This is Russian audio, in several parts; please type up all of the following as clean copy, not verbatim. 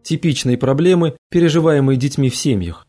Типичные проблемы, переживаемые детьми в семьях.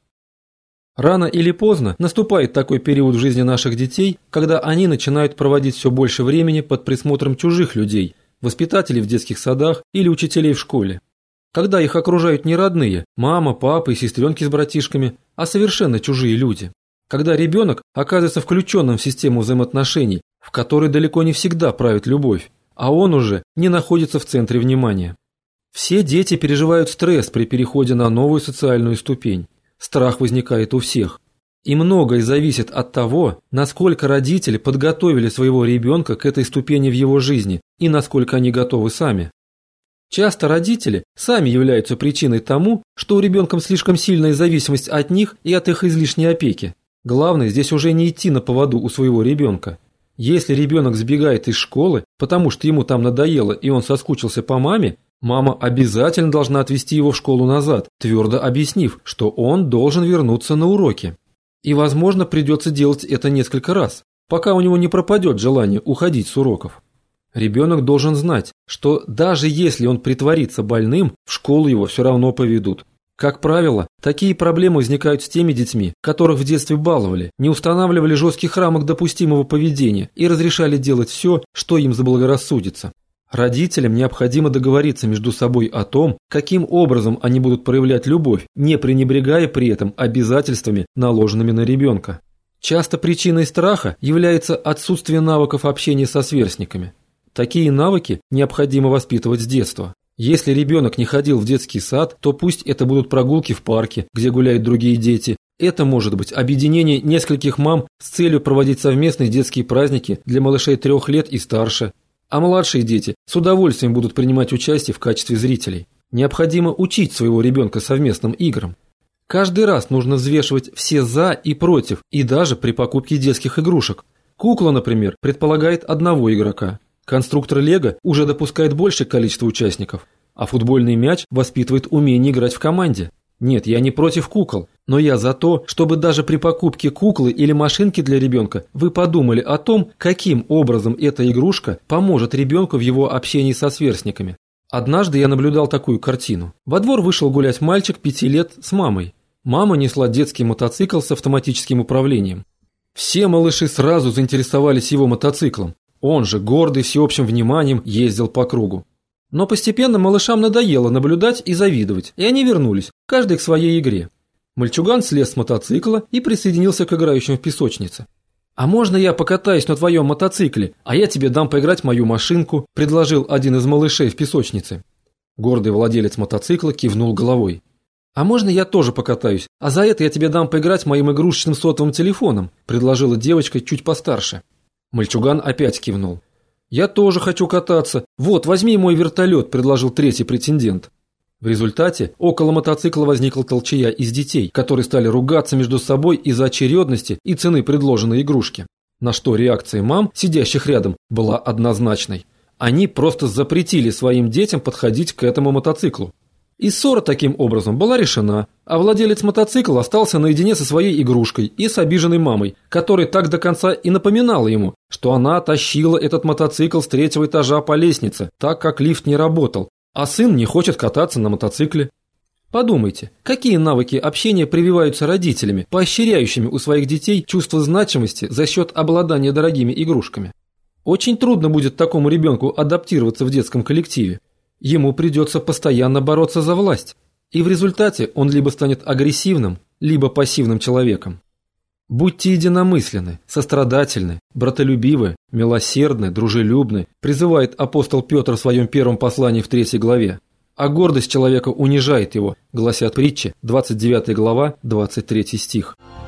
Рано или поздно наступает такой период в жизни наших детей, когда они начинают проводить все больше времени под присмотром чужих людей, воспитателей в детских садах или учителей в школе. Когда их окружают не родные, мама, папа и сестренки с братишками, а совершенно чужие люди. Когда ребенок оказывается включенным в систему взаимоотношений, в которой далеко не всегда правит любовь, а он уже не находится в центре внимания. Все дети переживают стресс при переходе на новую социальную ступень. Страх возникает у всех. И многое зависит от того, насколько родители подготовили своего ребенка к этой ступени в его жизни и насколько они готовы сами. Часто родители сами являются причиной тому, что у ребенка слишком сильная зависимость от них и от их излишней опеки. Главное здесь уже не идти на поводу у своего ребенка. Если ребенок сбегает из школы, потому что ему там надоело и он соскучился по маме, мама обязательно должна отвезти его в школу назад, твердо объяснив, что он должен вернуться на уроки. И, возможно, придется делать это несколько раз, пока у него не пропадет желание уходить с уроков. Ребенок должен знать, что даже если он притворится больным, в школу его все равно поведут. Как правило, такие проблемы возникают с теми детьми, которых в детстве баловали, не устанавливали жестких рамок допустимого поведения и разрешали делать все, что им заблагорассудится. Родителям необходимо договориться между собой о том, каким образом они будут проявлять любовь, не пренебрегая при этом обязательствами, наложенными на ребенка. Часто причиной страха является отсутствие навыков общения со сверстниками. Такие навыки необходимо воспитывать с детства. Если ребенок не ходил в детский сад, то пусть это будут прогулки в парке, где гуляют другие дети. Это может быть объединение нескольких мам с целью проводить совместные детские праздники для малышей 3 лет и старше. А младшие дети с удовольствием будут принимать участие в качестве зрителей. Необходимо учить своего ребенка совместным играм. Каждый раз нужно взвешивать все «за» и «против», и даже при покупке детских игрушек. Кукла, например, предполагает одного игрока. Конструктор Лего уже допускает большее количество участников, а футбольный мяч воспитывает умение играть в команде. Нет, я не против кукол, но я за то, чтобы даже при покупке куклы или машинки для ребенка вы подумали о том, каким образом эта игрушка поможет ребенку в его общении со сверстниками. Однажды я наблюдал такую картину. Во двор вышел гулять мальчик 5 лет с мамой. Мама несла детский мотоцикл с автоматическим управлением. Все малыши сразу заинтересовались его мотоциклом. Он же, гордый всеобщим вниманием, ездил по кругу. Но постепенно малышам надоело наблюдать и завидовать, и они вернулись, каждый к своей игре. Мальчуган слез с мотоцикла и присоединился к играющим в песочнице. «А можно я покатаюсь на твоем мотоцикле, а я тебе дам поиграть в мою машинку?» – предложил один из малышей в песочнице. Гордый владелец мотоцикла кивнул головой. «А можно я тоже покатаюсь, а за это я тебе дам поиграть моим игрушечным сотовым телефоном?» – предложила девочка чуть постарше. Мальчуган опять кивнул. «Я тоже хочу кататься. Вот, возьми мой вертолет», – предложил третий претендент. В результате около мотоцикла возникла толчая из детей, которые стали ругаться между собой из-за очередности и цены предложенной игрушки. На что реакция мам, сидящих рядом, была однозначной. Они просто запретили своим детям подходить к этому мотоциклу. И ссора таким образом была решена, а владелец мотоцикла остался наедине со своей игрушкой и с обиженной мамой, которая так до конца и напоминала ему, что она тащила этот мотоцикл с 3-го этажа по лестнице, так как лифт не работал, а сын не хочет кататься на мотоцикле. Подумайте, какие навыки общения прививаются родителями, поощряющими у своих детей чувство значимости за счет обладания дорогими игрушками? Очень трудно будет такому ребенку адаптироваться в детском коллективе. Ему придется постоянно бороться за власть, и в результате он либо станет агрессивным, либо пассивным человеком. Будьте единомысленны, сострадательны, братолюбивы, милосердны, дружелюбны, призывает апостол Петр в своем первом послании в 3 главе. А гордость человека унижает его, гласят притчи, 29 глава, 23 стих.